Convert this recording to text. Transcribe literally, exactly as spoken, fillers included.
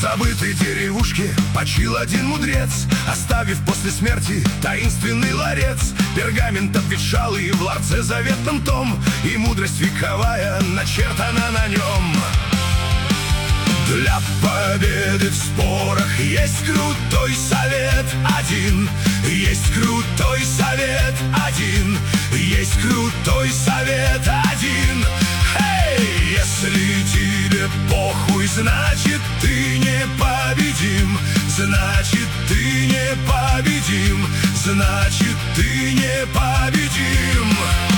забытой деревушке почил один мудрец, оставив после смерти таинственный ларец. Пергамент обветшалый в ларце заветном том, и мудрость вековая начертана на нем. Для победы в спорах есть крутой совет один, есть крутой совет один, есть крутой совет один. Эй, если тебе похуй, значит ты непобедим, значит ты непобедим, значит ты непобедим.